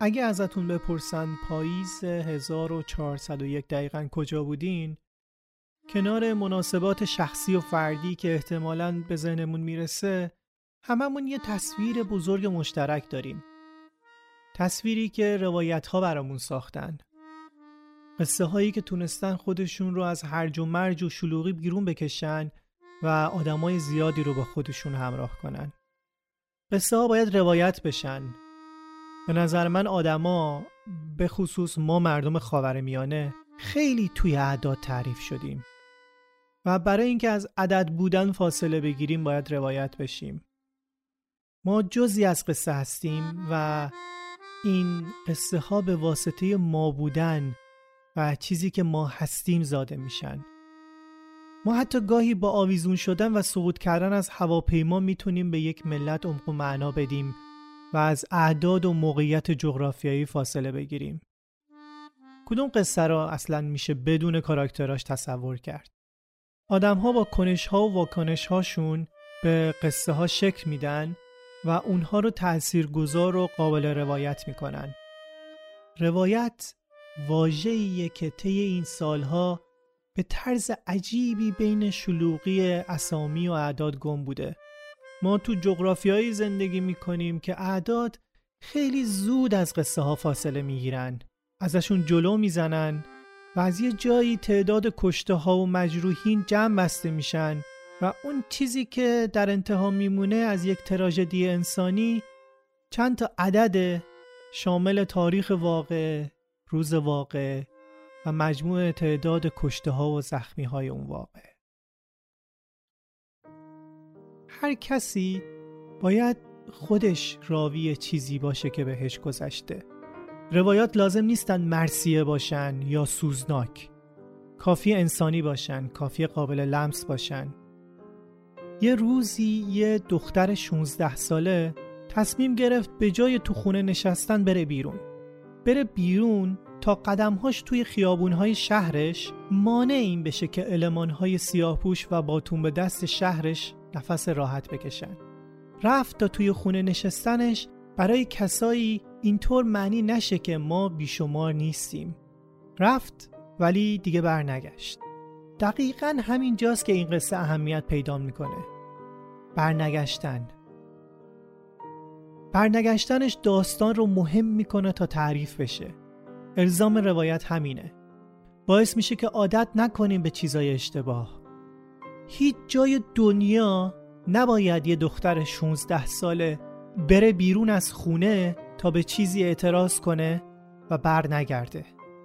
اگه ازتون بپرسن پاییز 1401 دقیقاً کجا بودین؟ کنار مناسبات شخصی و فردی که احتمالاً به ذهنمون میرسه، هممون یه تصویر بزرگ مشترک داریم. تصویری که روایت‌ها برامون ساختن. قصه هایی که تونستن خودشون رو از هرج و مرج و شلوغی بیرون بکشن و آدمای زیادی رو با خودشون همراه کنن. قصه ها باید روایت بشن. به نظر من آدما، به خصوص ما مردم خاورمیانه، خیلی توی اعداد تعریف شدیم و برای اینکه از عدد بودن فاصله بگیریم باید روایت بشیم. ما جزئی از قصه هستیم و این قصه ها به واسطه ما بودن و چیزی که ما هستیم زاده میشن. ما حتی گاهی با آویزون شدن و سقوط کردن از هواپیما میتونیم به یک ملت عمق و معنا بدیم و از اعداد و موقعیت جغرافیایی فاصله بگیریم. کدوم قصه را اصلاً میشه بدون کاراکتراش تصور کرد؟ آدم‌ها با کنش‌ها و واکنش‌هاشون به قصه ها شکل میدن و اونها رو تأثیرگذار و قابل روایت میکنن. روایت واژه‌ایه که طی این سالها به طرز عجیبی بین شلوغی اسامی و اعداد گم بوده. ما تو جغرافیایی زندگی میکنیم که اعداد خیلی زود از قصه ها فاصله میگیرن، ازشون جلو میزنن و از یه جایی تعداد کشته ها و مجروحین جمع بسته میشن و اون چیزی که در انتها میمونه از یک تراژدی انسانی چند تا عدد شامل تاریخ واقع، روز واقع و مجموع تعداد کشته ها و زخمی های اون واقع. هر کسی باید خودش راوی چیزی باشه که بهش گذشته. روایات لازم نیستن مرثیه باشن یا سوزناک. کافی انسانی باشن، کافی قابل لمس باشن. یه روزی یه دختر 16 ساله تصمیم گرفت به جای تو خونه نشستن بره بیرون تا قدمهاش توی خیابونهای شهرش مانع این بشه که المانهای سیاه‌پوش و باتون به دست شهرش نفس راحت بکشن. رفت تا توی خونه نشستنش برای کسایی اینطور معنی نشه که ما بیشمار نیستیم. رفت ولی دیگه برنگشت. دقیقاً همین جاست که این قصه اهمیت پیدا میکنه. برنگشتنش داستان رو مهم میکنه تا تعریف بشه. الزام روایت همینه. باعث میشه که عادت نکنیم به چیزای اشتباه. هیچ جای دنیا نباید یه دختر 16 ساله بره بیرون از خونه تا به چیزی اعتراض کنه و بر نگرده.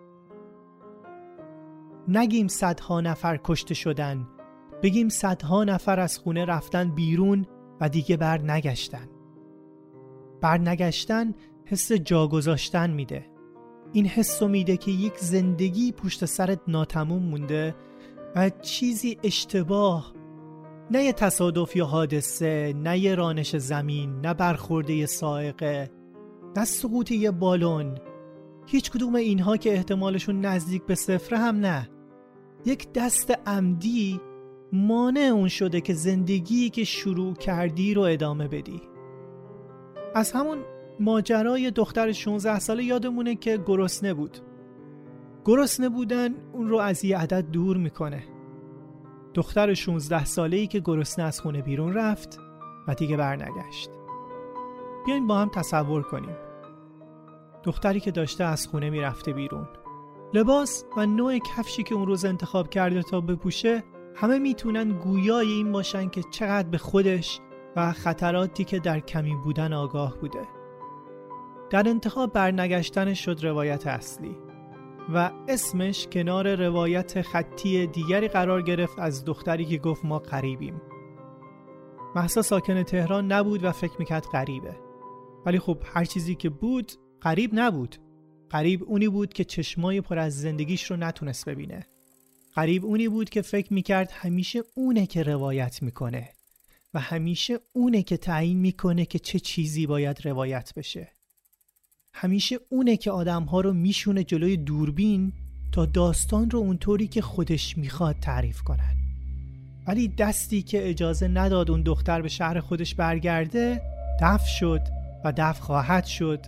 نگیم صدها نفر کشته شدن، بگیم صدها نفر از خونه رفتن بیرون و دیگه بر نگشتن. بر نگشتن حس جا گذاشتن میده. این حسو میده که یک زندگی پشت سرت ناتموم مونده و چیزی اشتباه، نه یه تصادف یا حادثه، نه یه رانش زمین، نه برخورده یه سائقه، نه سقوط یه بالون، هیچ کدوم اینها که احتمالشون نزدیک به صفر هم نه. یک دست عمدی مانع اون شده که زندگی که شروع کردی رو ادامه بدی. از همون ماجرای دختر 16 ساله یادمونه که گرسنه بود. گرسنه بودن اون رو از یه عدد دور میکنه. دختر 16 ساله‌ای که گرسنه از خونه بیرون رفت و دیگه برنگشت. بیاین با هم تصور کنیم. دختری که داشته از خونه میرفته بیرون. لباس و نوع کفشی که اون روز انتخاب کرده تا بپوشه همه میتونن گویای این باشن که چقدر به خودش و خطراتی که در کمی بودن آگاه بوده. در انتخاب برنگشتنش شد روایت اصلی و اسمش کنار روایت خطی دیگری قرار گرفت از دختری که گفت ما غریبیم. مهسا ساکن تهران نبود و فکر میکرد غریبه. ولی خب هر چیزی که بود غریب نبود. غریب اونی بود که چشمای پر از زندگیش رو نتونست ببینه. غریب اونی بود که فکر میکرد همیشه اونه که روایت میکنه و همیشه اونه که تعیین میکنه که چه چیزی باید روایت بشه. همیشه اونه که آدمها رو میشونه جلوی دوربین تا داستان رو اونطوری که خودش میخواد تعریف کنن. ولی دستی که اجازه نداد اون دختر به شهر خودش برگرده دفع شد و دفع خواهد شد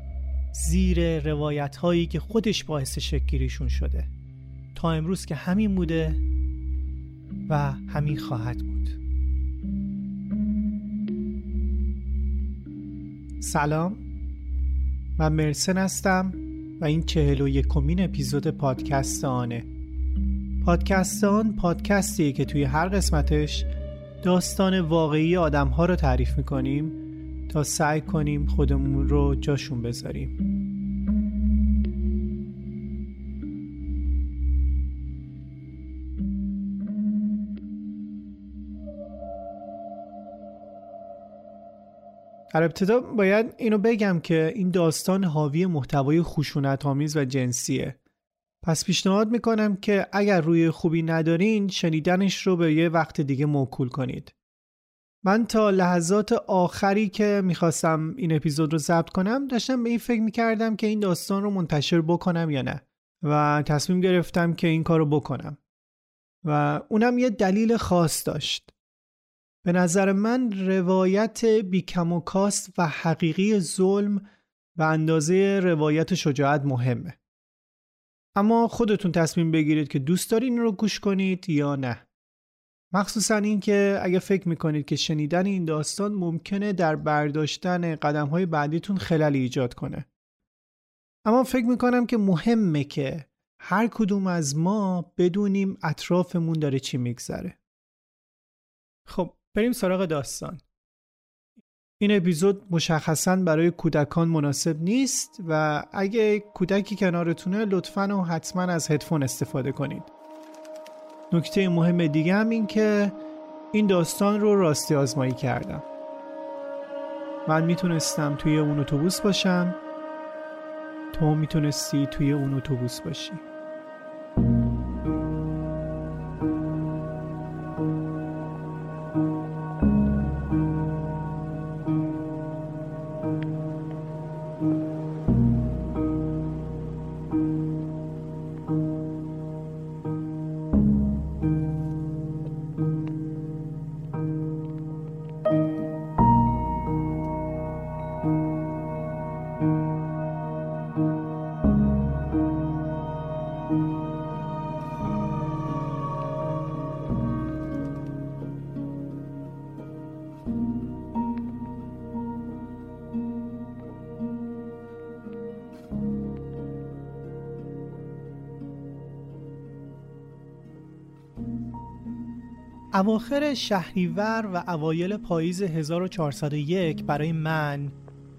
زیر روایت هایی که خودش باعث شکل‌گیریشون شده. تا امروز که همین بوده و همین خواهد بود. سلام، من مرسن هستم و این 41مین اپیزود پادکست آنه. پادکست آن پادکستیه که توی هر قسمتش داستان واقعی آدم‌ها رو تعریف می‌کنیم تا سعی کنیم خودمون رو جاشون بذاریم. در ابتدا باید اینو بگم که این داستان حاوی محتوای خشونت‌آمیز و جنسیه. پس پیشنهاد میکنم که اگر روی خوبی ندارین شنیدنش رو به یه وقت دیگه موکول کنید. من تا لحظات آخری که میخواستم این اپیزود رو ضبط کنم داشتم به این فکر میکردم که این داستان رو منتشر بکنم یا نه و تصمیم گرفتم که این کار رو بکنم و اونم یه دلیل خاص داشت. به نظر من روایت بیکم و کاست و حقیقی ظلم به اندازه روایت شجاعت مهمه. اما خودتون تصمیم بگیرید که دوست دارین این رو گوش کنید یا نه. مخصوصا این که اگه فکر میکنید که شنیدن این داستان ممکنه در برداشتن قدم‌های بعدیتون خللی ایجاد کنه. اما فکر میکنم که مهمه که هر کدوم از ما بدونیم اطرافمون داره چی میگذره. خب بریم سراغ داستان. این اپیزود مشخصاً برای کودکان مناسب نیست و اگه کودکی کنارتونه لطفاً و حتماً از هدفون استفاده کنید. نکته مهم دیگه هم این که این داستان رو راستی آزمایی کردم. من میتونستم توی اون اتوبوس باشم، تو میتونستی توی اون اتوبوس باشی. اواخر شهریور و اوایل پاییز 1401 برای من،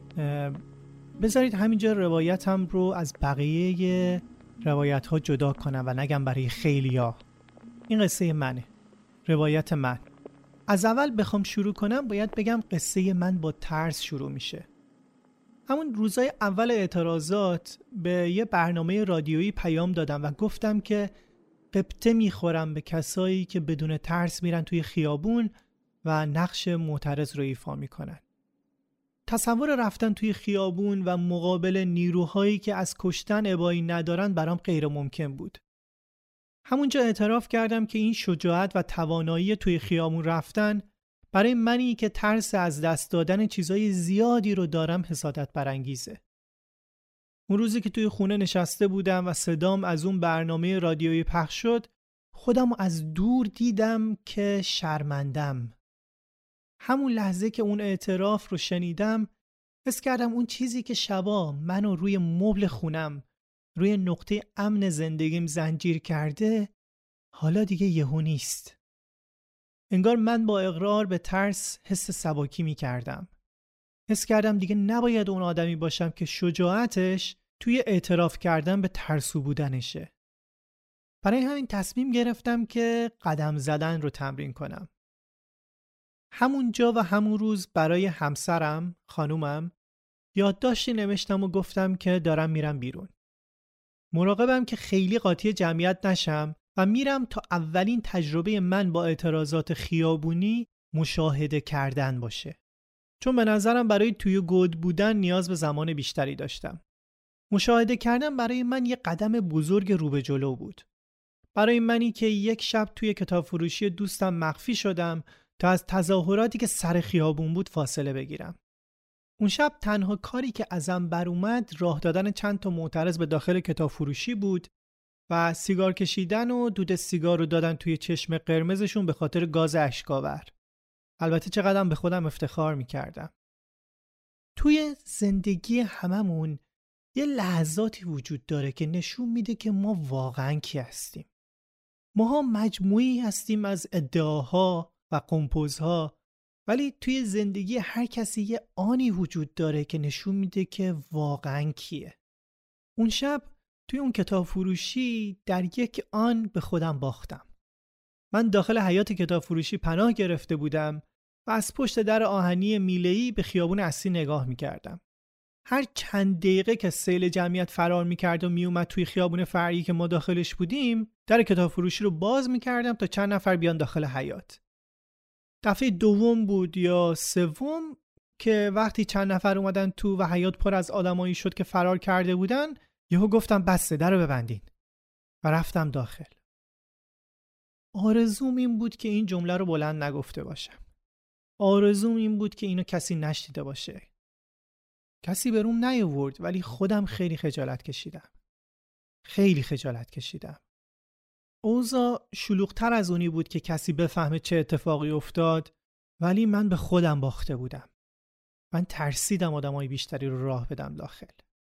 بذارید همینجا روایتم رو از بقیه روایت ها جدا کنم و نگم برای خیلیا. این قصه منه، روایت من. از اول بخوام شروع کنم باید بگم قصه من با ترس شروع میشه. همون روزای اول اعتراضات به یه برنامه رادیویی پیام دادم و گفتم که قبطه میخورم به کسایی که بدون ترس میرن توی خیابون و نقش معترض رو ایفا میکنن. تصور رفتن توی خیابون و مقابل نیروهایی که از کشتن ابایی ندارن برام غیر ممکن بود. همونجا اعتراف کردم که این شجاعت و توانایی توی خیابون رفتن برای منی که ترس از دست دادن چیزای زیادی رو دارم حسادت برانگیزه. اون روزی که توی خونه نشسته بودم و صدام از اون برنامه رادیویی پخش شد، خودم از دور دیدم که شرمندم. همون لحظه که اون اعتراف رو شنیدم، حس کردم اون چیزی که شبا منو روی مبل خونم، روی نقطه امن زندگیم زنجیر کرده، حالا دیگه یهو نیست. انگار من با اقرار به ترس حس سباکی می کردم. حس کردم دیگه نباید اون آدمی باشم که شجاعتش توی اعتراف کردن به ترسو بودنشه. برای همین تصمیم گرفتم که قدم زدن رو تمرین کنم. همونجا و همون روز برای همسرم، خانومم، یادداشتی نوشتم و گفتم که دارم میرم بیرون. مراقبم که خیلی قاطی جمعیت نشم و میرم تا اولین تجربه من با اعتراضات خیابونی مشاهده کردن باشه. چون به نظرم برای توی گود بودن نیاز به زمان بیشتری داشتم. مشاهده کردن برای من یه قدم بزرگ رو به جلو بود. برای منی که یک شب توی کتاب فروشی دوستم مخفی شدم تا از تظاهراتی که سر خیابون بود فاصله بگیرم. اون شب تنها کاری که ازم بر اومد راه دادن چند تا معترض به داخل کتاب فروشی بود و سیگار کشیدن و دود سیگار رو دادن توی چشم قرمزشون به خاطر گاز اشک‌آور. البته چقدرم به خودم افتخار میکردم. توی زندگی هممون یه لحظاتی وجود داره که نشون میده که ما واقعاً کی هستیم. ماها مجموعی هستیم از ادعاها و قمپوزها، ولی توی زندگی هر کسی یه آنی وجود داره که نشون میده که واقعاً کیه. اون شب توی اون کتاب فروشی در یک آن به خودم باختم. من داخل حیاط کتاب فروشی پناه گرفته بودم و از پشت در آهنی میله‌ای به خیابون اصلی نگاه میکردم. هر چند دقیقه که سیل جمعیت فرار میکرد و میومد توی خیابون فرعی که ما داخلش بودیم، در کتاب فروشی رو باز میکردم تا چند نفر بیان داخل حیاط. دفعه دوم بود یا سوم که وقتی چند نفر اومدن تو و حیاط پر از آدمایی شد که فرار کرده بودن، یهو گفتم بسه، در رو ببندین و رفتم داخل. آرزوم این بود که این جمله رو بلند نگفته باشم. آرزوم این بود که اینو کسی نشنیده باشه. کسی به روم نیاورد، ولی خودم خیلی خجالت کشیدم. خیلی خجالت کشیدم. اوضاع شلوغ‌تر از اونی بود که کسی بفهمه چه اتفاقی افتاد، ولی من به خودم باخته بودم. من ترسیدم آدمای بیشتری رو راه بدم داخل.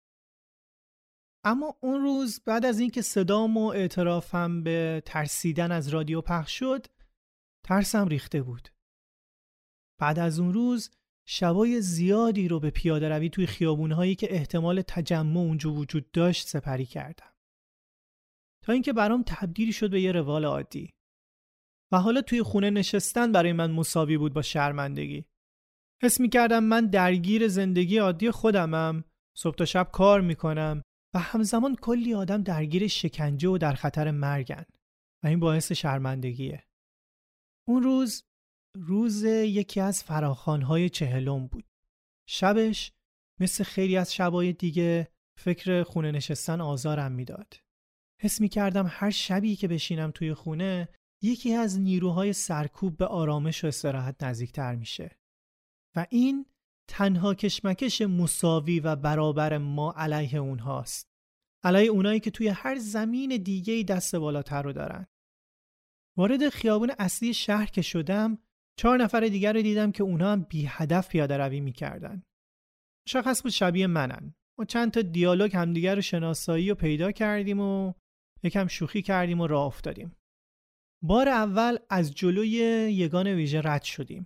اما اون روز بعد از اینکه صدام و اعترافم به ترسیدن از رادیو پخش شد، ترسم ریخته بود. بعد از اون روز شبای زیادی رو به پیاده روی توی خیابون‌هایی که احتمال تجمع اونجا وجود داشت سپری کردم. تا اینکه برام تبدیل شد به یه روال عادی. و حالا توی خونه نشستن برای من مساوی بود با شرمندگی. حس می‌کردم من درگیر زندگی عادی خودمم، صبح تا شب کار می‌کنم و همزمان کلی آدم درگیر شکنجه و در خطر مرگن و این باعث شرمندگیه. اون روز یکی از فراخوان‌های 40 بود. شبش مثل خیلی از شبای دیگه فکر خونه نشستن آزارم میداد. حس می‌کردم هر شبی که بشینم توی خونه یکی از نیروهای سرکوب به آرامش و استراحت نزدیکتر میشه. و این تنها کشمکش مساوی و برابر ما علیه اونهاست. علیه اونایی که توی هر زمین دیگه‌ای دست بالاتر رو دارن. وارد خیابون اصلی شهر که شدم، 4 نفر دیگر رو دیدم که اونها هم بی هدف پیاده روی می‌کردن. مشخص بود شبیه منن. ما چند تا دیالوگ همدیگر رو شناسایی و پیدا کردیم و یکم شوخی کردیم و راه افتادیم. بار اول از جلوی یگان ویژه رد شدیم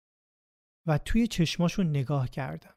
و توی چشماشون نگاه کردم.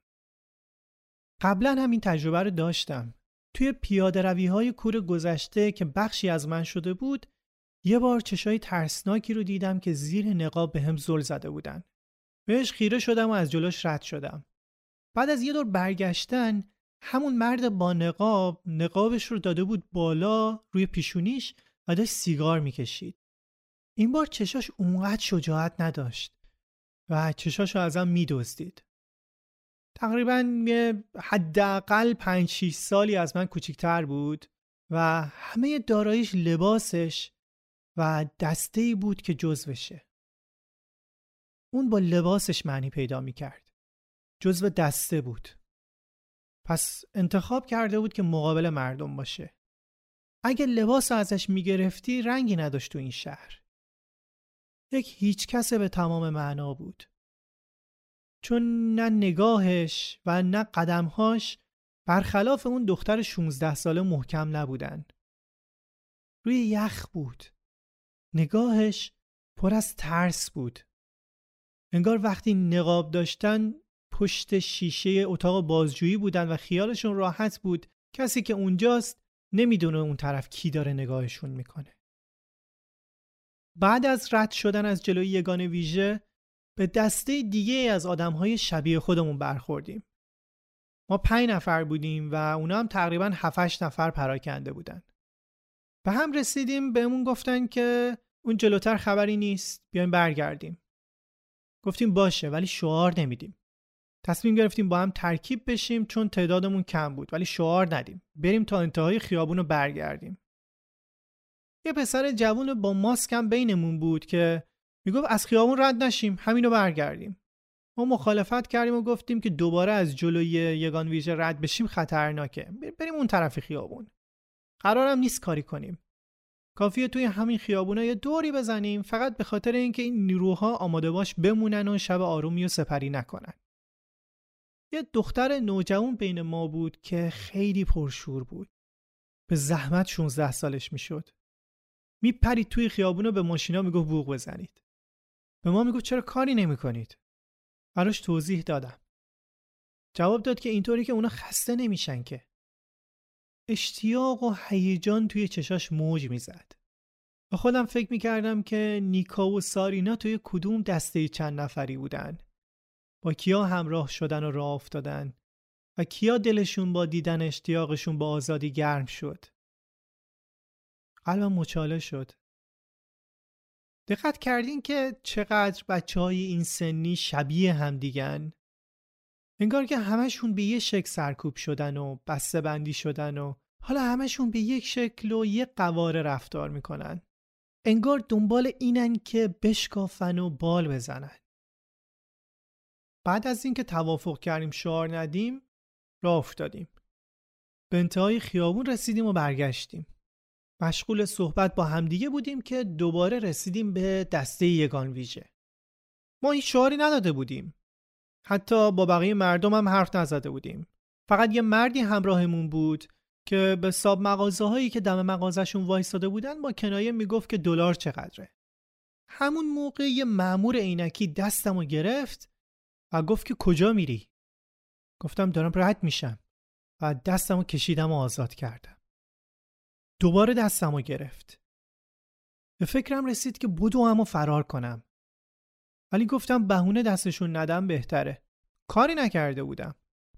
قبلا هم این تجربه رو داشتم. توی پیاده روی‌های کور گذشته که بخشی از من شده بود، یه بار چشای ترسناکی رو دیدم که زیر نقاب به هم زل زده بودن. بهش خیره شدم و از جلوش رد شدم. بعد از یه دور برگشتن، همون مرد با نقابش رو داده بود بالا روی پیشونیش و داشت سیگار میکشید. این بار چشاش اونقدر شجاعت نداشت و چشاشو ازم میدزدید. تقریباً حداقل 5-6 سالی از من کوچیک‌تر بود و همه داراییش لباسش و دسته‌ای بود که جزوشه. اون با لباسش معنی پیدا میکرد. جزو دسته بود. پس انتخاب کرده بود که مقابل مردم باشه. اگه لباس ازش میگرفتی رنگی نداشت تو این شهر. یک هیچ کس به تمام معنا بود. چون نه نگاهش و نه قدمهاش برخلاف اون دختر 16 ساله محکم نبودن. روی یخ بود. نگاهش پر از ترس بود. انگار وقتی نقاب داشتن پشت شیشه اتاق بازجویی بودن و خیالشون راحت بود کسی که اونجاست نمیدونه اون طرف کی داره نگاهشون میکنه. بعد از رد شدن از جلوی یگان ویژه به دسته دیگه از آدمهای شبیه خودمون برخوردیم. ما 5 نفر بودیم و اونا هم تقریباً 7-8 نفر پراکنده بودن. به هم رسیدیم، بهمون گفتن که اون جلوتر خبری نیست، بیایم برگردیم. گفتیم باشه، ولی شعار نمیدیم. تصمیم گرفتیم با هم ترکیب بشیم چون تعدادمون کم بود، ولی شعار ندیم. بریم تا انتهای خیابون رو برگردیم. یه پسر جوون با ماسک هم بینمون بود که میگفت از خیابون رد نشیم، همینو برگردیم. ما مخالفت کردیم و گفتیم که دوباره از جلوی یگان ویژه رد بشیم خطرناکه. بریم اون طرف خیابون. قرارم نیست کاری کنیم. کافیه توی همین خیابونا یه دوری بزنیم، فقط به خاطر اینکه این نیروها آماده باش بمونن و شب آرومی و سپری نکنن. یه دختر نوجوان بین ما بود که خیلی پرشور بود. به زحمت 16 سالش میشد. میپرید توی خیابونا به ماشینا میگفت بوق بزنید. به ما میگفت چرا کاری نمیکنید؟ براش توضیح دادم. جواب داد که اینطوری که اونا خسته نمیشن که. اشتیاق و هیجان توی چشاش موج میزد. و خودم فکر میکردم که نیکا و سارینا توی کدوم دسته چند نفری بودن. با کیا همراه شدن و راه افتادن و کیا دلشون با دیدن اشتیاقشون با آزادی گرم شد. قلبم مچاله شد. دقت کردین که چقدر بچه‌های این سنی شبیه هم دیگن؟ انگار که همشون به یه شکل سرکوب شدن و بسته بندی شدن و حالا همشون به یک شکل و یه قواره رفتار میکنن. انگار دنبال اینن که بشکافن و بال بزنن. بعد از اینکه توافق کردیم شعار ندیم، راه افتادیم. به انتهای خیابون رسیدیم و برگشتیم. مشغول صحبت با همدیگه بودیم که دوباره رسیدیم به دسته یگان ویژه. ما هیچ شعاری نداده بودیم. حتی با بقیه مردم هم حرف نزده بودیم. فقط یه مردی همراهمون بود که به صاحب مغازه‌هایی که دم مغازه‌شون وایساده بودن با کنایه میگفت که دلار چقدره. همون موقع یه مأمور عینکی دستمو گرفت و گفت که کجا میری؟ گفتم دارم رد میشم و دستمو کشیدم و آزاد کردم. دوباره دستمو گرفت. به فکرم رسید که بدوم و فرار کنم. ولی گفتم بهونه دستشون ندم بهتره. کاری نکرده بودم.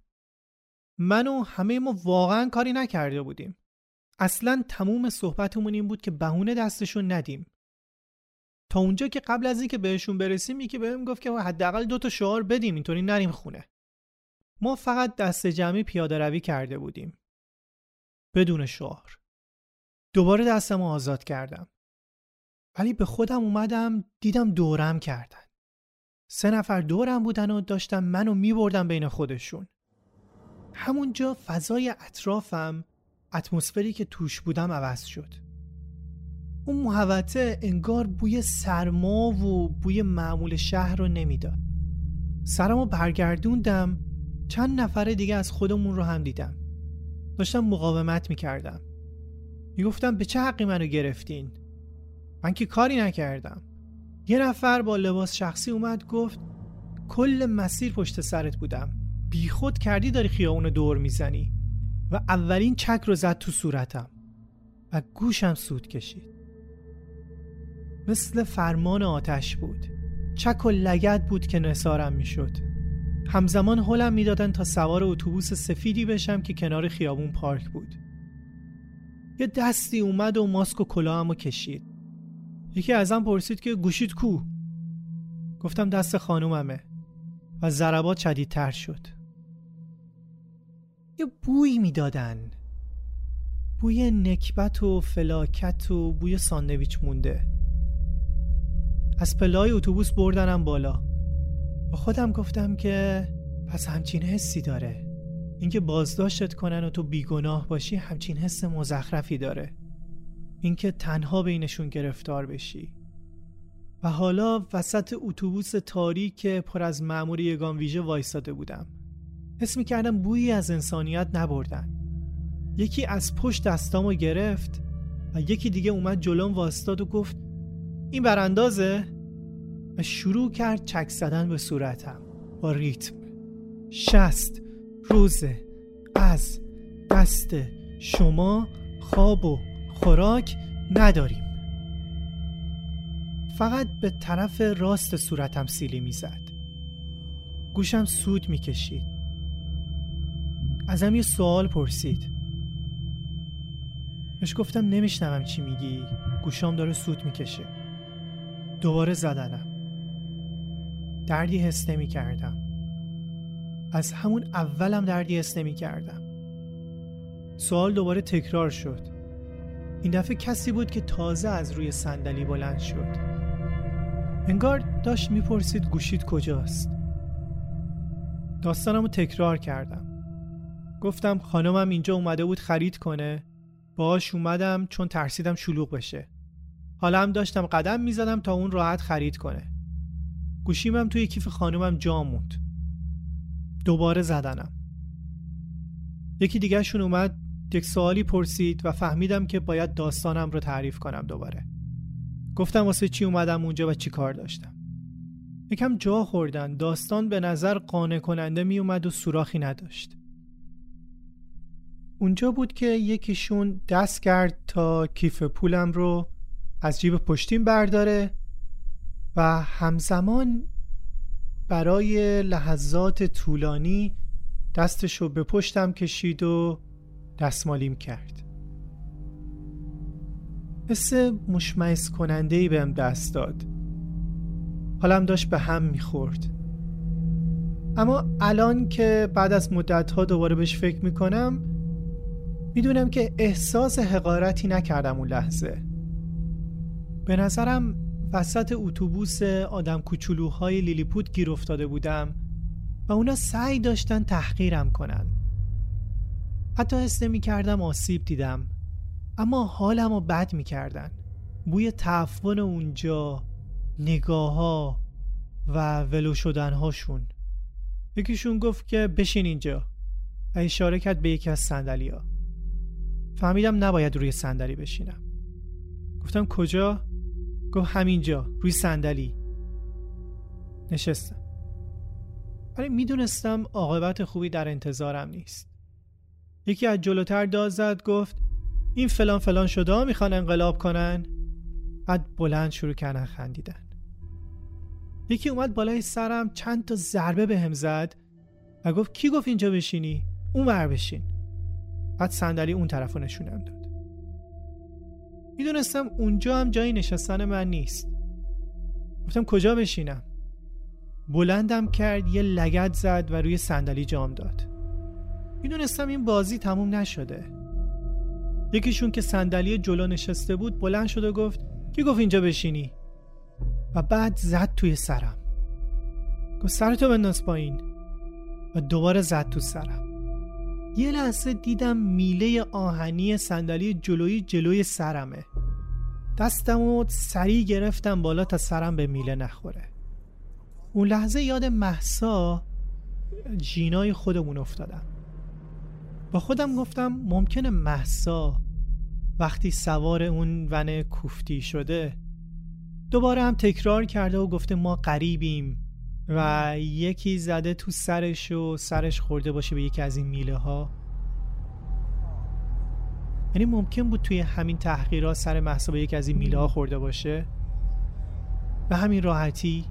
من و همه ما واقعا کاری نکرده بودیم. اصلا تموم صحبتمون این بود که بهونه دستشون ندیم. تا اونجا که قبل از اینکه بهشون برسیم یکی بهم گفت که حداقل 2 شعار بدیم اینطوری نریم خونه. ما فقط دست جمعی پیاده روی کرده بودیم. بدون شعار. دوباره دستمو آزاد کردم. ولی به خودم اومدم دیدم دورم کردن. 3 نفر دورم بودن و داشتن منو میبردن بین خودشون. همونجا فضای اطرافم، اتمسفری که توش بودم عوض شد. اون محوطه انگار بوی سرما و بوی معمول شهر رو نمیداد. سرمو برگردوندم، چند نفر دیگه از خودمون رو هم دیدم. داشتم مقاومت میکردم. میگفتم به چه حقی منو گرفتین؟ من که کاری نکردم. یه نفر با لباس شخصی اومد گفت کل مسیر پشت سرت بودم. بی خود کردی داری خیابون دور میزنی. و اولین چک رو زد تو صورتم و گوشم سود کشید. مثل فرمان آتش بود. چک و لگد بود که نثارم میشد. همزمان هلم میدادن تا سوار اتوبوس سفیدی بشم که کنار خیابون پارک بود. یه دستی اومد و ماسک و کلاهمو کشید. یکی ازم پرسید که گوشیت کو؟ گفتم دست خانوممه و ضربات شدیدتر شد. یه بویی میدادن. بوی نکبت و فلاکت و بوی ساندویچ مونده. از پله‌های اتوبوس بردنم بالا. با خودم گفتم که پس همچین حسی داره. اینکه بازداشتت کنن و تو بیگناه باشی همچین حس مزخرفی داره. اینکه تنها بینشون گرفتار بشی. و حالا وسط اتوبوس تاریک پر از مأمور یگان ویژه وایساده بودم. حس می‌کردم بویی از انسانیت نبردن. یکی از پشت دستامو گرفت و یکی دیگه اومد جلوم وایستاد و گفت این براندازه؟ و شروع کرد چک زدن به صورتم با ریتم. 60 روزه از دست شما خواب و خوراک نداریم. فقط به طرف راست صورتم سیلی میزد. گوشم سود میکشید. ازم یه سوال پرسید. بهش گفتم نمیشنوم چی میگی. گوشام داره سود میکشه. دوباره زدنم. دردی حس نمی کردم. از همون اولم دردی حس نمی کردم. سوال دوباره تکرار شد. این دفعه کسی بود که تازه از روی صندلی بلند شد. انگار داشت میپرسید گوشیت کجاست؟ داستانمو تکرار کردم. گفتم خانمم اینجا اومده بود خرید کنه، باهاش اومدم چون ترسیدم شلوغ بشه. حالا هم داشتم قدم میزدم تا اون راحت خرید کنه. گوشیمم توی کیف خانمم جا موند. دوباره زدنم. یکی دیگه شون اومد یک سوالی پرسید و فهمیدم که باید داستانم رو تعریف کنم دوباره. گفتم واسه چی اومدم اونجا و چی کار داشتم. یکم جا خوردن. داستان به نظر قانع کننده می اومد و سوراخی نداشت. اونجا بود که یکیشون دست کرد تا کیف پولم رو از جیب پشتیم برداره و همزمان برای لحظات طولانی دستشو به پشتم کشید و دستمالیم کرد. حس مشمئز کننده‌ای بهم دست داد. حالم داشت به هم میخورد. اما الان که بعد از مدت‌ها دوباره بهش فکر میکنم میدونم که احساس حقارتی نکردم اون لحظه. به نظرم وسط اتوبوس آدم کوچولوهای لیلیپوت گیر افتاده بودم و اونا سعی داشتن تحقیرم کنن. حتی حس نمی‌کردم آسیب دیدم، اما حالمو بد می‌کردن. بوی تعفن اونجا، نگاه‌ها و ولو شدن‌هاشون. یکیشون گفت که بشین اینجا و اشاره کرد به یکی از صندلی‌ها. فهمیدم نباید روی صندلی بشینم. گفتم کجا؟ گفت همینجا روی صندلی. نشستم. ولی میدونستم عاقبت خوبی در انتظارم نیست. یکی از جلوتر داد زد، گفت این فلان فلان شده ها میخوان انقلاب کنن. بعد بلند شروع کردن خندیدن. یکی اومد بالای سرم چند تا ضربه بهم زد و گفت کی گفت اینجا بشینی؟ اون ور بشین. بعد صندلی اون طرفو نشونم داد. میدونستم اونجا هم جای نشستن من نیست. گفتم کجا بشینم؟ بلندم کرد، یه لگد زد و روی صندلی جام داد. میدونستم این بازی تموم نشده. یکیشون که صندلی جلو نشسته بود بلند شد و گفت کی گفت اینجا بشینی؟ و بعد زد توی سرم. گفت سرتو بنداز پایین. و دوباره زد تو سرم. یه لحظه دیدم میله آهنی صندلی جلوی سرمه. دستمو سریع گرفتم بالا تا سرم به میله نخوره. اون لحظه یاد مهسا جینای خودمون افتادم. با خودم گفتم ممکنه مهسا وقتی سوار اون ون کوفتی شده دوباره هم تکرار کرده و گفته ما غریبیم و یکی زده تو سرش و سرش خورده باشه به یکی از این میله ها. یعنی ممکن بود توی همین تحقیرات سر مهسا به یکی از این میله ها خورده باشه به همین راحتی.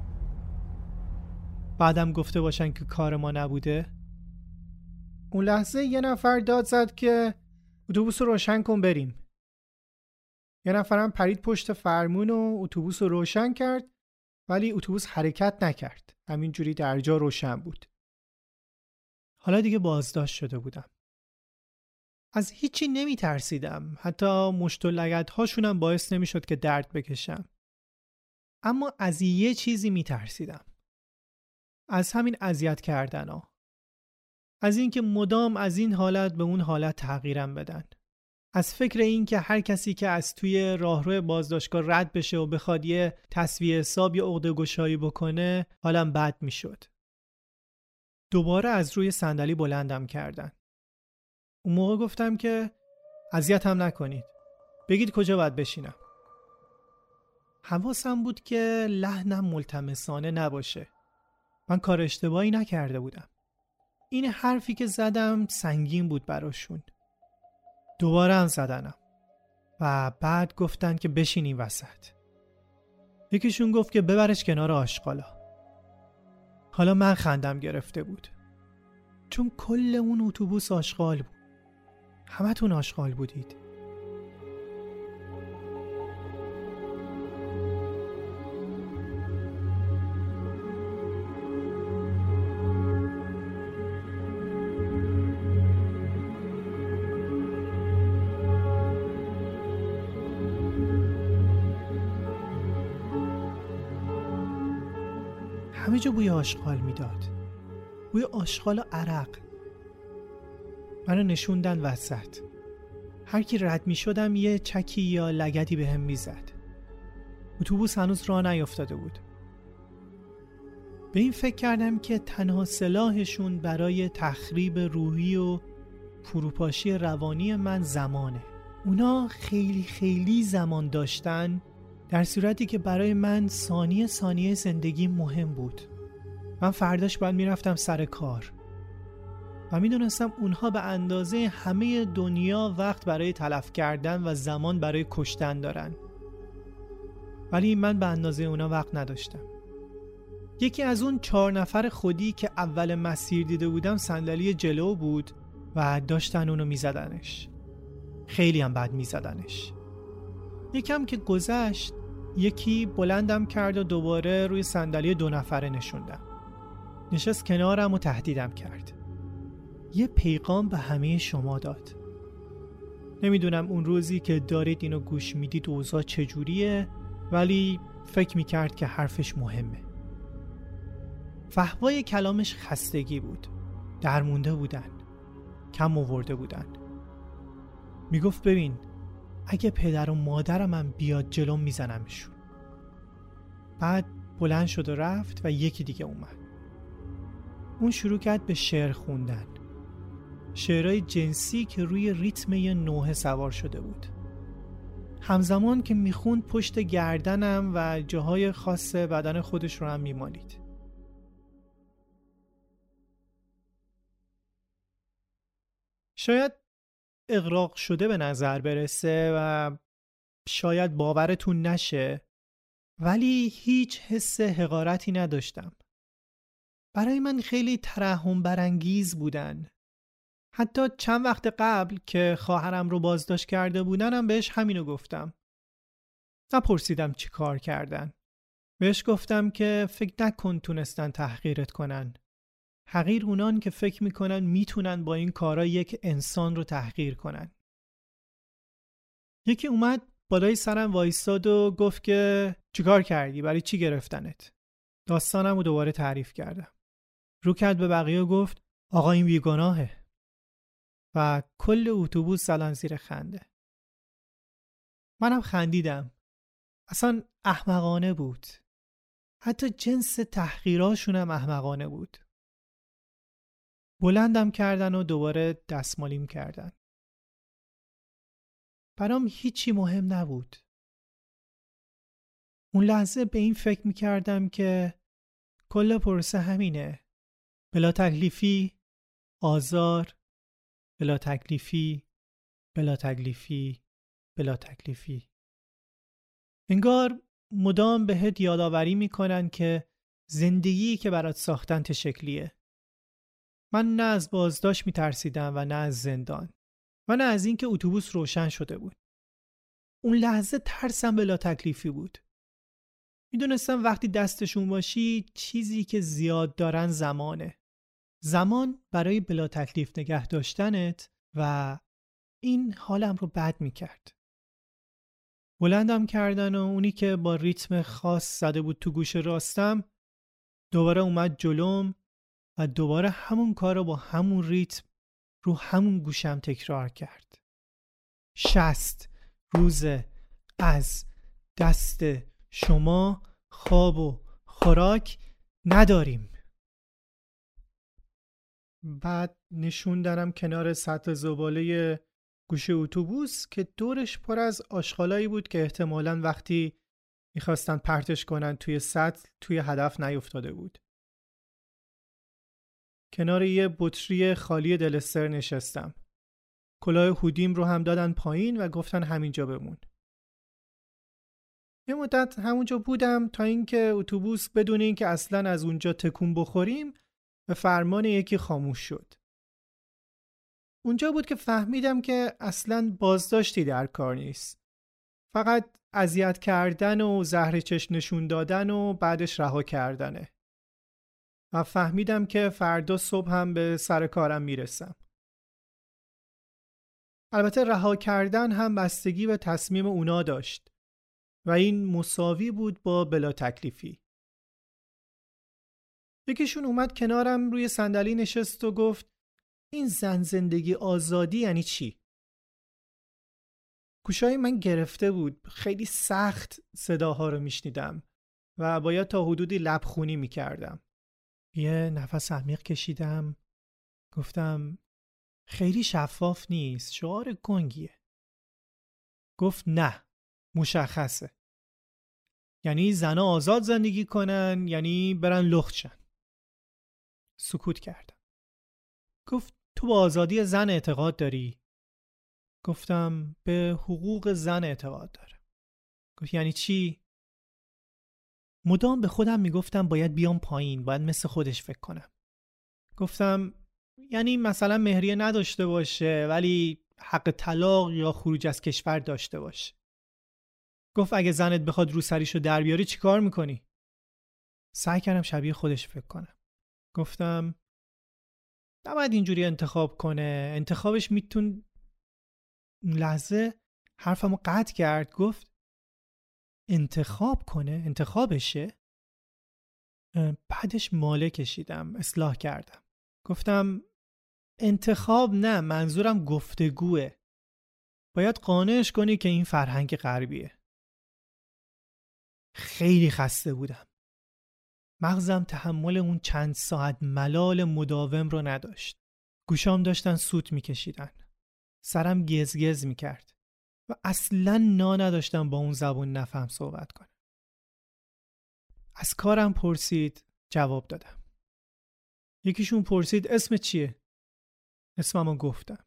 بعدم گفته باشن که کار ما نبوده. اون لحظه یه نفر داد زد که اتوبوس رو روشن کن بریم. یه نفرم پرید پشت فرمون و اتوبوس رو روشن کرد، ولی اتوبوس حرکت نکرد. همینجوری در جا روشن بود. حالا دیگه بازداشت شده بودم. از هیچی نمی ترسیدم. حتی مشت و لگد هاشونم باعث نمی شد که درد بکشم. اما از یه چیزی می ترسیدم. از همین اذیت کردن ها. از این که مدام از این حالت به اون حالت تغییرم بدن. از فکر این که هر کسی که از توی راهرو بازداشتگاه رد بشه و بخواد یه تسویه حساب یا عقده گشایی بکنه حالم بد می شد. دوباره از روی صندلی بلندم کردن. اون موقع گفتم که اذیتم نکنید. بگید کجا باید بشینم. حواسم بود که لحنم ملتمسانه نباشه. من کار اشتباهی نکرده بودم. این حرفی که زدم سنگین بود براشون. دوباره هم زدنم و بعد گفتن که بشینیم وسط. یکیشون گفت که ببرش کنار آشغالا. حالا من خندم گرفته بود چون کل اون اتوبوس آشغال بود. همتون آشغال بودید. همه جا بوی آشغال میداد. بوی آشغال و عرق. منو نشوندن وسط. هر کی رد می شدم یه چکی یا لگدی به هم می زد. اتوبوس هنوز راه نیفتاده بود. به این فکر کردم که تنها سلاحشون برای تخریب روحی و فروپاشی روانی من زمانه. اونا خیلی خیلی زمان داشتن، در صورتی که برای من ثانیه ثانیه زندگی مهم بود. من فرداش باید میرفتم سر کار و میدونستم اونها به اندازه همه دنیا وقت برای تلف کردن و زمان برای کشتن دارن، ولی من به اندازه اونا وقت نداشتم. یکی از اون 4 نفر خودی که اول مسیر دیده بودم صندلی جلو بود و داشتن اونو میزدنش. خیلی هم بد میزدنش. یکم که گذشت یکی بلندم کرد و دوباره روی صندلی 2 نفره نشوندم. نشست کنارم و تهدیدم کرد. یه پیغام به همه شما داد. نمیدونم اون روزی که دارید اینو گوش میدید اوضاع چجوریه، ولی فکر میکرد که حرفش مهمه. فحوای کلامش خستگی بود. درمونده بودن. کم آورده بودن. میگفت ببین اگه پدر و مادرم هم بیاد جلوم میزنمشون. بعد بلند شد و رفت و یکی دیگه اومد. اون شروع کرد به شعر خوندن. شعرهای جنسی که روی ریتم یه نوحه سوار شده بود. همزمان که میخوند پشت گردنم و جاهای خاص بدن خودش رو هم میمالید. شاید اغراق شده به نظر برسه و شاید باورتون نشه، ولی هیچ حس حقارتی نداشتم. برای من خیلی ترحم برانگیز بودن. حتی چند وقت قبل که خواهرم رو بازداشت کرده بودنم بهش همینو گفتم. نپرسیدم چی کار کردن. بهش گفتم که فکر نکن تونستن تحقیرت کنن. حقیر اونان که فکر میکنن میتونن با این کارا یک انسان رو تحقیر کنن. یکی اومد بالای سرم وایستاد و گفت که چیکار کردی؟ برای چی گرفتنت؟ داستانم رو دوباره تعریف کردم. رو کرد به بقیه و گفت آقا این بیگناهه. و کل اتوبوس زدن زیر خنده. منم خندیدم. اصلا احمقانه بود. حتی جنس تحقیراشون هم احمقانه بود. بلندم کردن و دوباره دستمالیم کردن. برام هیچی مهم نبود. اون لحظه به این فکر میکردم که کل پروسه همینه. بلا تکلیفی، آزار، بلا تکلیفی، بلا تکلیفی، بلا تکلیفی. انگار مدام بهت یادآوری میکنن که زندگی که برات ساختن چه شکلیه. من نه از بازداشت میترسیدم و نه از زندان و نه از اینکه اتوبوس روشن شده بود. اون لحظه ترسم بلا تکلیفی بود. میدونستم وقتی دستشون باشی چیزی که زیاد دارن زمانه. زمان برای بلا تکلیف نگه داشتنت و این حالم رو بد میکرد. بلندم کردن و اونی که با ریتم خاص زده بود تو گوش راستم دوباره اومد جلوم و دوباره همون کار رو با همون ریتم رو همون گوشم تکرار کرد. 60 روز از دست شما خواب و خوراک نداریم. بعد نشوندنم کنار سطل زباله گوشه اتوبوس که دورش پر از آشغالایی بود که احتمالاً وقتی میخواستن پرتش کنن توی سطل توی هدف نیفتاده بود. کنار یه بطری خالی دلستر نشستم. کلاه هودیم رو هم دادن پایین و گفتن همینجا بمون. یه مدت همونجا بودم تا اینکه اتوبوس بدون اینکه اصلاً از اونجا تکون بخوریم به فرمان یکی خاموش شد. اونجا بود که فهمیدم که اصلاً بازداشتی در کار نیست. فقط اذیت کردن و زهر چشم نشون دادن و بعدش رها کردنه. و فهمیدم که فردا صبح هم به سر کارم میرسم. البته رها کردن هم بستگی به تصمیم اونا داشت و این مساوی بود با بلا تکلیفی. یکیشون اومد کنارم روی صندلی نشست و گفت این زن زندگی آزادی یعنی چی؟ گوشای من گرفته بود. خیلی سخت صداها رو میشنیدم و باید تا حدودی لبخونی میکردم. یه نفس عمیق کشیدم. گفتم خیلی شفاف نیست. شعار گنگیه. گفت نه. مشخصه. یعنی زنها آزاد زندگی کنن، یعنی برن لخت شن. سکوت کردم. گفت تو به آزادی زن اعتقاد داری؟ گفتم به حقوق زن اعتقاد دارم. گفت یعنی چی؟ مدام به خودم میگفتم باید بیام پایین، باید مثل خودش فکر کنم. گفتم یعنی مثلا مهریه نداشته باشه ولی حق طلاق یا خروج از کشور داشته باشه. گفت اگه زنت بخواد روسریشو در بیاری چی کار میکنی؟ سعی کردم شبیه خودش فکر کنم. گفتم نباید اینجوری انتخاب کنه. انتخابش میتون. لحظه حرفمو قطع کرد. گفت انتخاب کنه؟ انتخابشه؟ بعدش ماله کشیدم. اصلاح کردم. گفتم انتخاب نه، منظورم گفتگوه. باید قانعش کنی که این فرهنگ غربیه. خیلی خسته بودم. مغزم تحمل اون چند ساعت ملال مداوم رو نداشت. گوشام داشتن سوت میکشیدن. سرم گزگز میکرد و اصلاً نداشتم با اون زبون نفهم صحبت کنم. از کارم پرسید. جواب دادم. یکیشون پرسید اسم چیه؟ اسممو گفتم.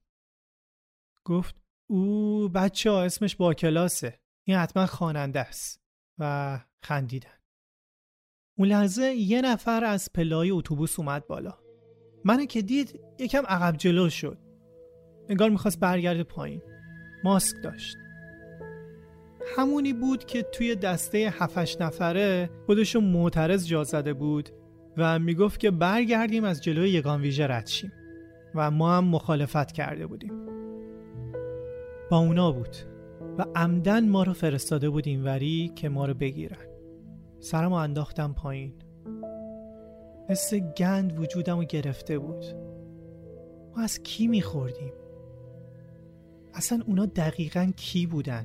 گفت او بچه‌ها اسمش با کلاسه. این حتما خواننده است. و خندیدن. اون لحظه یه نفر از پله‌های اتوبوس اومد بالا. منو که دید یکم عقب جلو شد. انگار میخواست برگرده پایین. ماسک داشت. همونی بود که توی دسته 7-8 نفره خودشو معترض جا زده بود و میگفت که برگردیم از جلوی یگان ویژه رد شیم و ما هم مخالفت کرده بودیم. با اونا بود و عمدن ما رو فرستاده بود اینوری که ما رو بگیرن. سرمو انداختم پایین. حس گند وجودمو گرفته بود. ما از کی میخوردیم؟ اصلا اونا دقیقاً کی بودن؟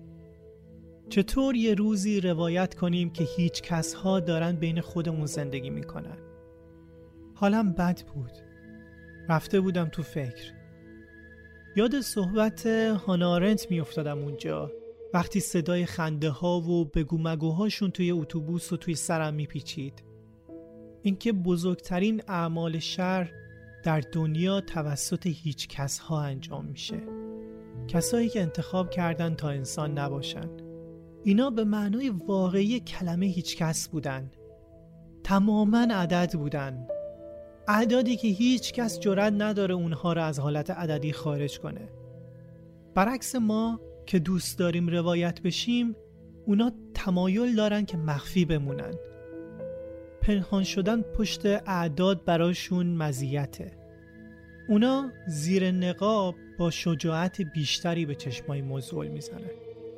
چطور یه روزی روایت کنیم که هیچ کس ها دارن بین خودمون زندگی میکنن؟ حالم بد بود. رفته بودم تو فکر. یاد صحبت هانا آرنت میافتادم اونجا وقتی صدای خنده ها و بگو مگوهاشون توی اتوبوس و توی سرم میپیچید. اینکه بزرگترین اعمال شر در دنیا توسط هیچ کس ها انجام میشه. کسایی که انتخاب کردن تا انسان نباشن. اینا به معنای واقعی کلمه هیچ کس بودن. تماماً عدد بودن. اعدادی که هیچ کس جرئت نداره اونها رو از حالت عددی خارج کنه. برعکس ما که دوست داریم روایت بشیم، اونا تمایل دارن که مخفی بمونن. پنهان شدن پشت اعداد براشون مزیته. اونا زیر نقاب با شجاعت بیشتری به چشمای موزول میزنن.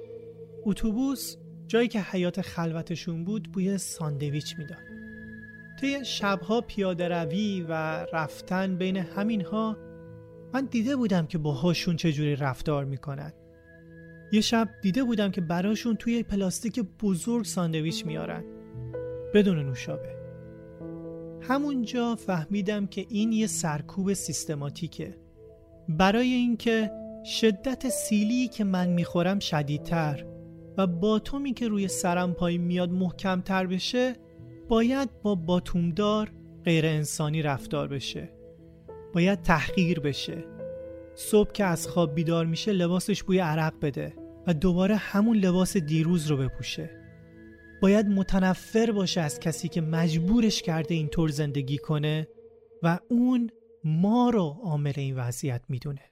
اتوبوس جایی که حیات خلوتشون بود بوی ساندویچ میداد. طی شبها پیاده روی و رفتن بین همینها من دیده بودم که باهاشون چجوری رفتار میکنن. یه شب دیده بودم که براشون توی پلاستیک بزرگ ساندویچ میارن بدون نوشابه. همونجا فهمیدم که این یه سرکوب سیستماتیکه. برای اینکه شدت سیلی که من میخورم شدیدتر و باتومی که روی سرم پایین میاد محکمتر بشه، باید با باتومدار غیر انسانی رفتار بشه. باید تحقیر بشه. صبح که از خواب بیدار میشه لباسش بوی عرق بده و دوباره همون لباس دیروز رو بپوشه. باید متنفر باشه از کسی که مجبورش کرده اینطور زندگی کنه و اون ما رو عامل این وضعیت میدونه.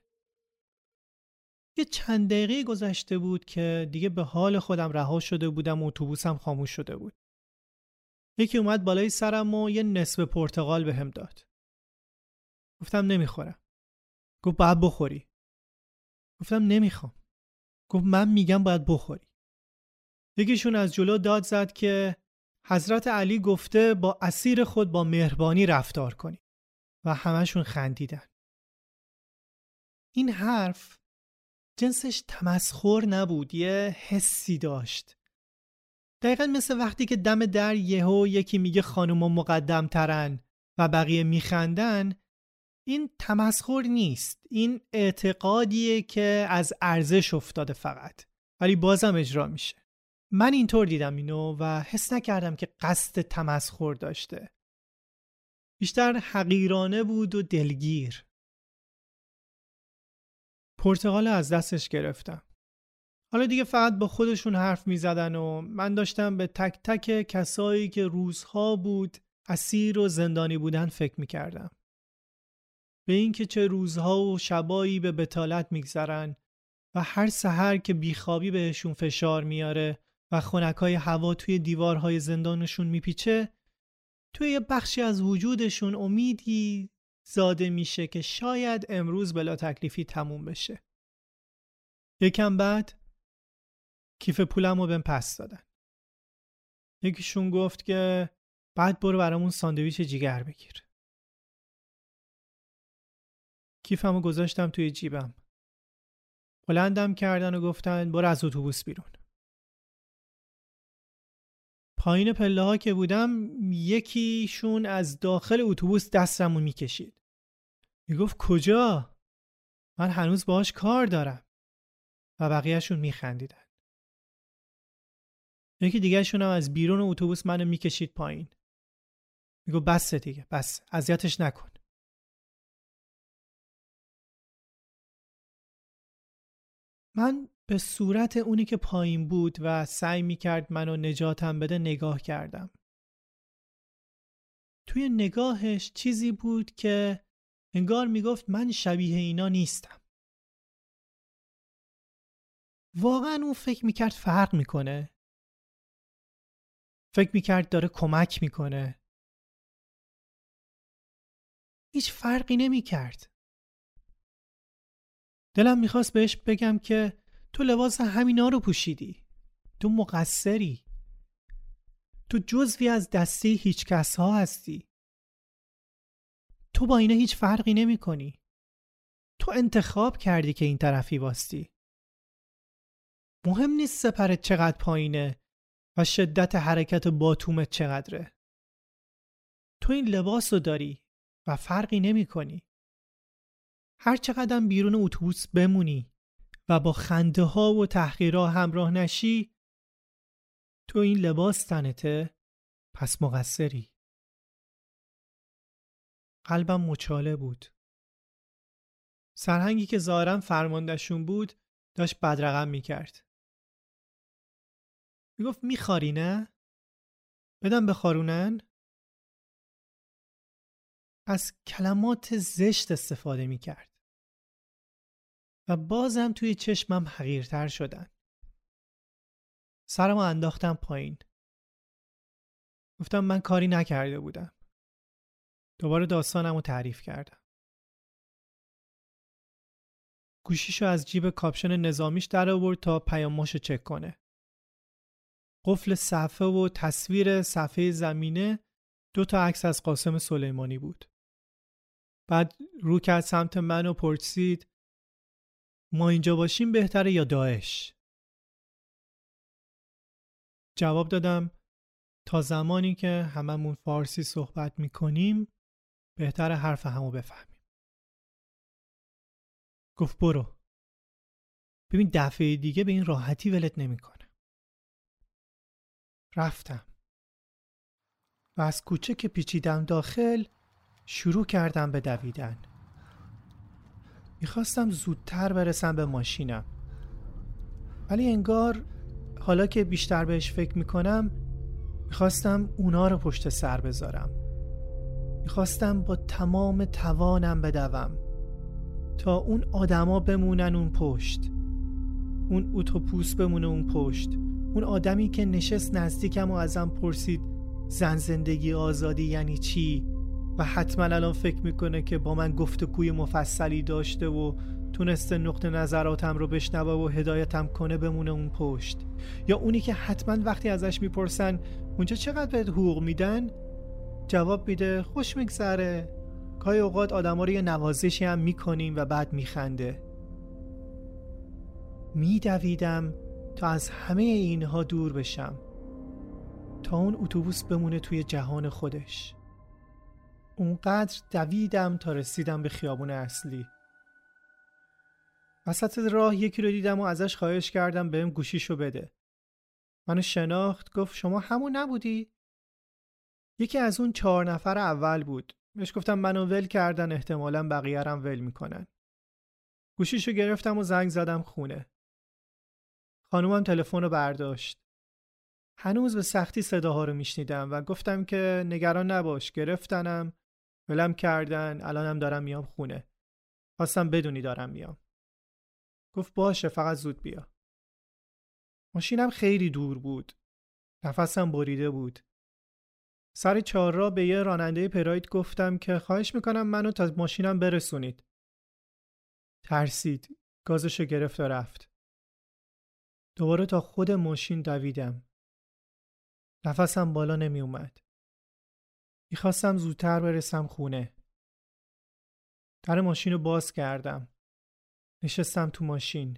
یه چند دقیقه گذشته بود که دیگه به حال خودم رها شده بودم و اتوبوسم خاموش شده بود. یکی اومد بالای سرم و یه نصف پرتقال بهم داد. گفتم نمیخورم. گفت باید بخوری. گفتم نمیخوام. گفت من میگم باید بخوری. یکیشون از جلو داد زد که حضرت علی گفته با اسیر خود با مهربانی رفتار کنید و همشون خندیدن. این حرف جنسش تمسخر نبود، یه حسی داشت. دقیقاً مثل وقتی که دم در یهو یکی میگه خانوما مقدم ترن و بقیه میخندن. این تمسخر نیست، این اعتقادیه که از ارزش افتاده فقط، ولی بازم اجرا میشه. من اینطور دیدم اینو و حس نکردم که قصد تمسخر داشته. بیشتر حقیرانه بود و دلگیر. پرتقال از دستش گرفتم. حالا دیگه فقط با خودشون حرف می زدن و من داشتم به تک تک کسایی که روزها بود اسیر و زندانی بودن فکر می کردم. به این که چه روزها و شبایی به بتالت می گذرن و هر سحر که بیخوابی بهشون فشار میاره و خنکای هوا توی دیوارهای زندانشون میپیچه، توی یه بخشی از وجودشون امیدی زاده میشه که شاید امروز بلا تکلیفی تموم بشه. یکم بعد کیف پولمو بهم پس دادن. یکیشون گفت که بعد برو برامون ساندویچ جیگر بگیر. کیفمو گذاشتم توی جیبم. بلندم کردن و گفتن برو از اتوبوس بیرون. پایین پله ها که بودم یکیشون از داخل اتوبوس دستمو میکشید. میگفت کجا؟ من هنوز باهاش کار دارم. و بقیهشون میخندیدن. یکی دیگه شون هم از بیرون اتوبوس منو میکشید پایین. میگفت بس دیگه، بس، اذیتش نکن. من به صورت اونی که پایین بود و سعی میکرد منو نجاتم بده نگاه کردم. توی نگاهش چیزی بود که انگار میگفت من شبیه اینا نیستم. واقعا اون فکر میکرد فرق میکنه. فکر میکرد داره کمک میکنه. هیچ فرقی نمیکرد. دلم میخواست بهش بگم که تو لباس همینا رو پوشیدی. تو مقصری. تو جزوی از دسته هیچ کس ها هستی. تو با اینا هیچ فرقی نمی کنی. تو انتخاب کردی که این طرفی واستی. مهم نیست سپرت چقدر پایینه و شدت حرکت باتومت چقدره. تو این لباس رو داری و فرقی نمی کنی. هر چقدر بیرون اتوبوس بمونی و با خنده ها و تحقیرها همراه نشی، تو این لباس تنته، پس مقصری. قلبم مچاله بود. سرهنگی که ظاهراً فرماندهشون بود داشت بدرقم میکرد. میگفت میخواری نه؟ بدم بخارونن؟ از کلمات زشت استفاده میکرد. و بازم توی چشمم حقیرتر شدن. سرمو انداختم پایین. گفتم من کاری نکرده بودم. دوباره داستانمو تعریف کردم. گوشیشو از جیب کاپشن نظامیش در آورد تا پیاماشو چک کنه. قفل صفحه و تصویر صفحه زمینه 2 عکس از قاسم سلیمانی بود. بعد رو کرد سمت من و پرسید ما اینجا باشیم بهتره یا داعش؟ جواب دادم تا زمانی که هممون فارسی صحبت میکنیم بهتره حرف همو بفهمیم. گفت برو. ببین دفعه دیگه به این راحتی ولت نمیکنه. رفتم. و از کوچه که پیچیدم داخل شروع کردم به دویدن. میخواستم زودتر برسم به ماشینم. ولی انگار حالا که بیشتر بهش فکر میکنم میخواستم اونا رو پشت سر بذارم. میخواستم با تمام توانم بدوم تا اون آدما بمونن اون پشت. اون اتوبوس بمونه اون پشت. اون آدمی که نشست نزدیکم و ازم پرسید زن زندگی آزادی یعنی چی؟ و حتما الان فکر میکنه که با من گفتگوی مفصلی داشته و تونسته نقطه نظراتم رو بشنوه و هدایتم کنه بمونه اون پشت، یا اونی که حتما وقتی ازش میپرسن اونجا چقدر بهت حقوق میدن جواب میده خوش میگذره. گاهی اوقات آدما رو یه نوازشی هم میکنیم و بعد میخنده. میدویدم تا از همه اینها دور بشم، تا اون اتوبوس بمونه توی جهان خودش. اونقدر دویدم تا رسیدم به خیابون اصلی. وسط راه یکی رو دیدم و ازش خواهش کردم بهم گوشیشو بده. منو شناخت، گفت شما همون نبودی؟ یکی از اون 4 نفر اول بود. بهش گفتم منو ول کردن، احتمالاً بقیه رم ول میکنن. گوشیشو گرفتم و زنگ زدم خونه. خانومم تلفن رو برداشت. هنوز به سختی صداها رو میشنیدم و گفتم که نگران نباش، گرفتنم، ولم کردن، الانم دارم میام خونه. خواستم بدونی دارم میام. گفت باشه، فقط زود بیا. ماشینم خیلی دور بود. نفسم بریده بود. سر چهارراه به یه راننده پراید گفتم که خواهش میکنم منو تا ماشینم برسونید. ترسید. گازشو گرفت و رفت. دوباره تا خود ماشین دویدم. نفسم بالا نمی اومد. میخواستم زودتر برسم خونه. در ماشین رو باز کردم. نشستم تو ماشین.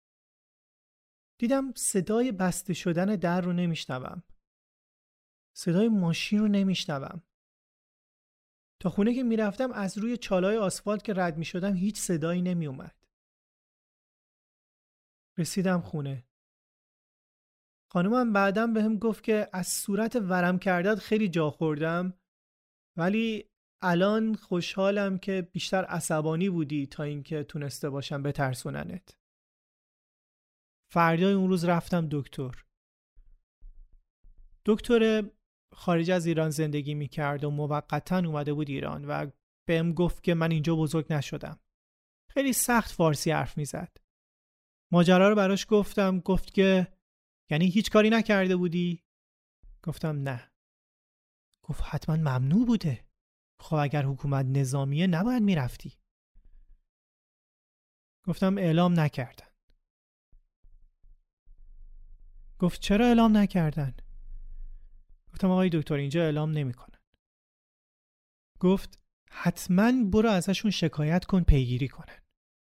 دیدم صدای بسته شدن در رو نمیشنوم. صدای ماشین رو نمیشنوم. تا خونه که میرفتم از روی چالای آسفالت که رد میشدم هیچ صدایی نمی اومد. رسیدم خونه. خانومم بعدم بهم گفت که از صورت ورم کردت خیلی جا خوردم، ولی الان خوشحالم که بیشتر عصبانی بودی تا اینکه تونسته باشم بترسوننت. فردای اون روز رفتم دکتر. دکتر خارج از ایران زندگی میکرد و موقتاً اومده بود ایران و بهم گفت که من اینجا بزرگ نشدم. خیلی سخت فارسی حرف میزد. ماجرا رو براش گفتم. گفت که یعنی هیچ کاری نکرده بودی؟ گفتم نه. گفت حتما ممنوع بوده. خب اگر حکومت نظامیه نباید میرفتی. گفتم اعلام نکردن. گفت چرا اعلام نکردن؟ گفتم آقای دکتر اینجا اعلام نمیکنن. گفت حتما برو ازشون شکایت کن، پیگیری کنن.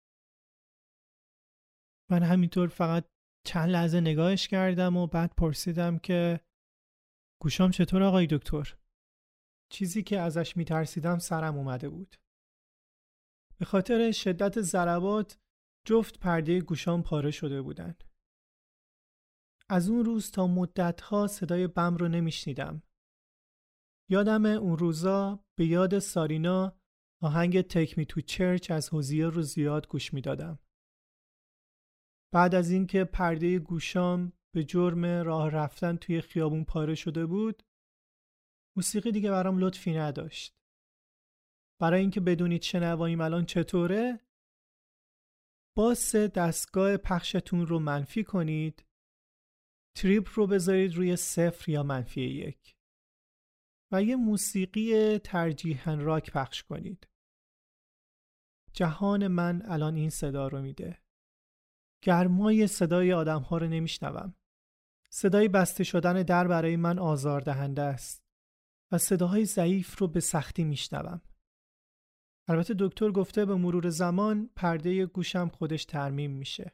من همینطور فقط چند لحظه نگاهش کردم و بعد پرسیدم که گوشام چطور آقای دکتر؟ چیزی که ازش میترسیدم سرم اومده بود. به خاطر شدت ضربات جفت پرده گوشام پاره شده بودن. از اون روز تا مدت‌ها صدای بم رو نمیشنیدم. یادم اون روزا به یاد سارینا آهنگ تیک می تو چرچ از هوزیه رو زیاد گوش میدادم. بعد از اینکه پرده گوشام به جرم راه رفتن توی خیابون پاره شده بود، موسیقی دیگه برام لطفی نداشت. برای اینکه بدونید شنواییم الان چطوره، باس دستگاه پخشتون رو منفی کنید، تریپ رو بذارید روی 0 یا -1 و یه موسیقی ترجیحاً راک پخش کنید. جهان من الان این صدا رو میده. گرمای صدای آدم‌ها رو نمیشنوم. صدای بسته شدن در برای من آزاردهنده است و صداهای ضعیف رو به سختی میشنوم. البته دکتر گفته به مرور زمان پرده گوشم خودش ترمیم میشه.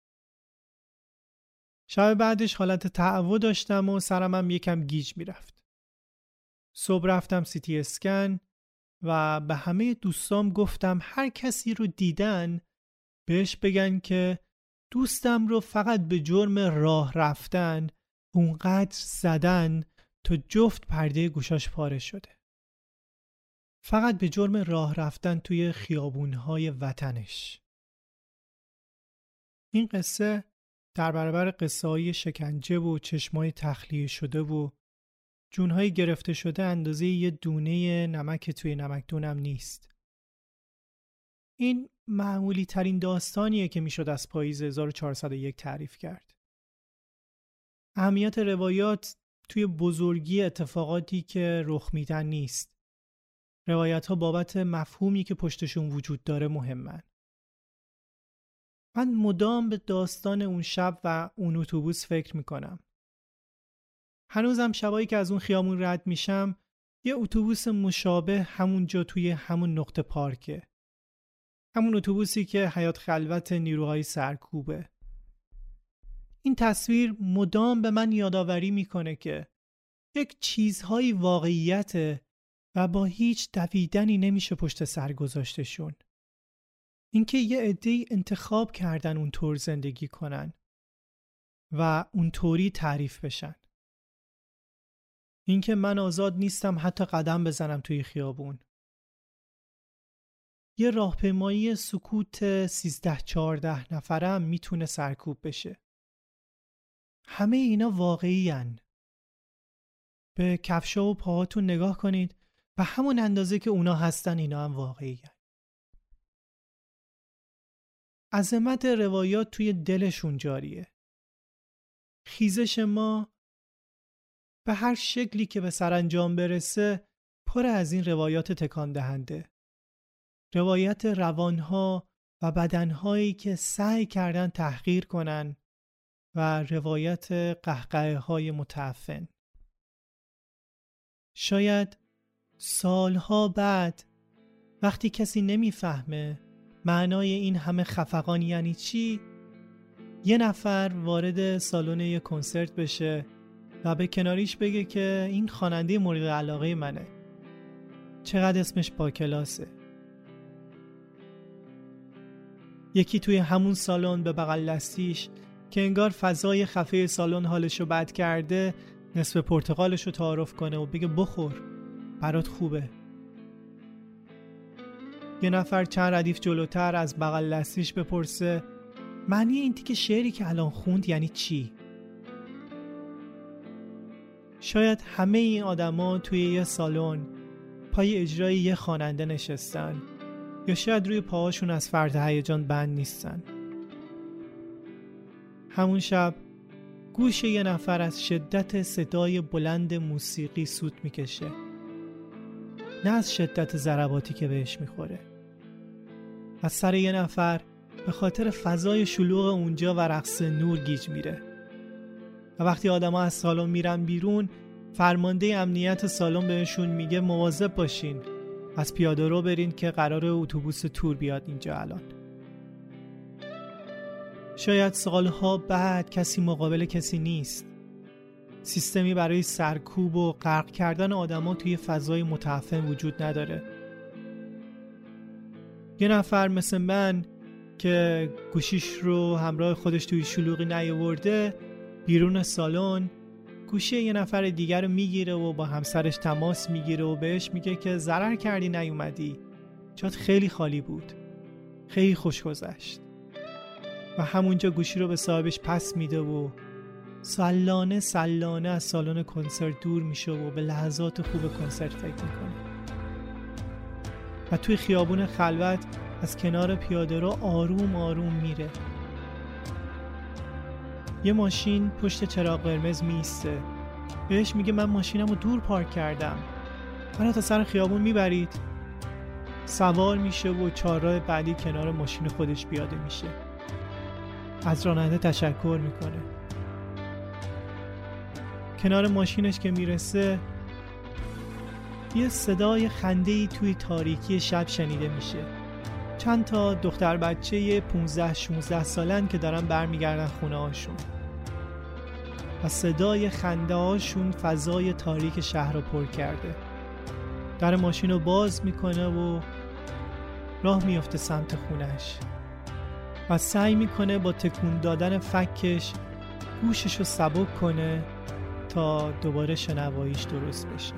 شب بعدش حالت تعو داشتم و سرمم یکم گیج میرفت. صبح رفتم CT اسکن و به همه دوستام گفتم هر کسی رو دیدن بهش بگن که دوستم رو فقط به جرم راه رفتن اونقدر زدن تا جفت پرده گوشاش پاره شده. فقط به جرم راه رفتن توی خیابونهای وطنش. این قصه در برابر قصه‌های شکنجه و چشمای تخلیه شده و جونهای گرفته شده اندازه یه دونه نمک توی نمکدونم نیست. این معمولی ترین داستانیه که میشد از پاییز 1401 تعریف کرد. اهمیت روایات توی بزرگی اتفاقاتی که رخ میدن نیست. روایت ها بابت مفهومی که پشتشون وجود داره مهمن. من مدام به داستان اون شب و اون اتوبوس فکر میکنم. هنوزم شبایی که از اون خیابون رد میشم یه اتوبوس مشابه همونجا توی همون نقطه پارکه. همون اتوبوسی که حیات خلوت نیروهای سرکوبه. این تصویر مدام به من یادآوری میکنه که یک چیزهایی واقعیته و با هیچ دویدنی نمیشه پشت سر گذاشتشون. اینکه یه عده‌ای انتخاب کردن اونطور زندگی کنن و اونطوری تعریف بشن. اینکه من آزاد نیستم حتی قدم بزنم توی خیابون. یه راهپیمایی سکوت 13-14 نفرم میتونه سرکوب بشه. همه اینا واقعی‌اند. به کفشا و پاهاتون نگاه کنید و همون اندازه که اونا هستن اینا هم واقعی‌اند. عظمت روایات توی دلشون جاریه. خیزش ما به هر شکلی که به سرانجام برسه پر از این روایات تکان دهنده. روایت روانها و بدنهایی که سعی کردن تحقیر کنن و روایت قهقه‌های متعفن. شاید سالها بعد وقتی کسی نمیفهمه معنای این همه خفقان یعنی چی، یه نفر وارد سالن یه کنسرت بشه و به کناریش بگه که این خواننده مورد علاقه منه. چقدر اسمش با کلاسه. یکی توی همون سالن به بغل دستیش که انگار فضای خفه سالن حالشو بد کرده نصف پرتقالشو تعارف کنه و بگه بخور برات خوبه. یه نفر چند ردیف جلوتر از بغل دستیش بپرسه معنی این تیکه شعری که الان خوند یعنی چی؟ شاید همه این آدما توی یه سالن پای اجرای یه خواننده نشستن یا شاید روی پاهاشون از فرط هیجان بند نیستن. همون شب گوش یه نفر از شدت صدای بلند موسیقی سوت میکشه، نه از شدت ضرباتی که بهش میخوره. از سر یه نفر به خاطر فضای شلوغ اونجا و رقص نور گیج میره و وقتی آدما از سالن میرن بیرون فرمانده امنیت سالن بهشون میگه مواظب باشین، از پیاده رو برین که قراره اتوبوس تور بیاد اینجا الان. شاید سالها بعد کسی مقابل کسی نیست. سیستمی برای سرکوب و غرق کردن آدما توی فضای متعفن وجود نداره. یه نفر مثل من که گوشیش رو همراه خودش توی شلوغی نیاورده بیرون سالن گوشی یه نفر دیگر رو میگیره و با همسرش تماس میگیره و بهش میگه که ضرر کردی نیومدی، جات خیلی خالی بود، خیلی خوش گذشت. و همونجا گوشی رو به صاحبش پس میده و سلانه از سالن کنسرت دور میشه و به لحظات خوب کنسرت فکر میکنه. و توی خیابون خلوت از کنار پیاده رو آروم میره. یه ماشین پشت چراغ قرمز میسته. بهش میگه من ماشینم رو دور پارک کردم، منو تا سر خیابون میبرید؟ سوار میشه و چهارراه بعدی کنار ماشین خودش پیاده میشه. از راننده تشکر میکنه. کنار ماشینش که میرسه یه صدای خنده‌ای توی تاریکی شب شنیده میشه. چند تا دختر بچه 15-16 سالن که دارن برمیگردن خونه هاشون و صدای خنده هاشون فضای تاریک شهر رو پر کرده. در ماشین رو باز میکنه و راه میفته سمت خونش و سعی میکنه با تکون دادن فکش گوشش رو سبک کنه تا دوباره شنواییش درست بشه.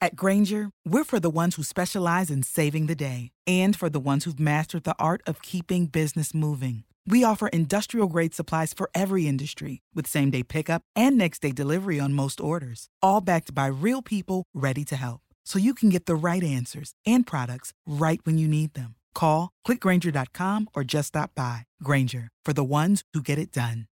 At Granger, we're for the ones who specialize in saving the day and for the ones who've mastered the art of keeping business moving. We offer industrial-grade supplies for every industry with same-day pickup and next-day delivery on most orders, all backed by real people ready to help. So you can get the right answers and products right when you need them. Call, click Grainger.com, or just stop by. Grainger, for the ones who get it done.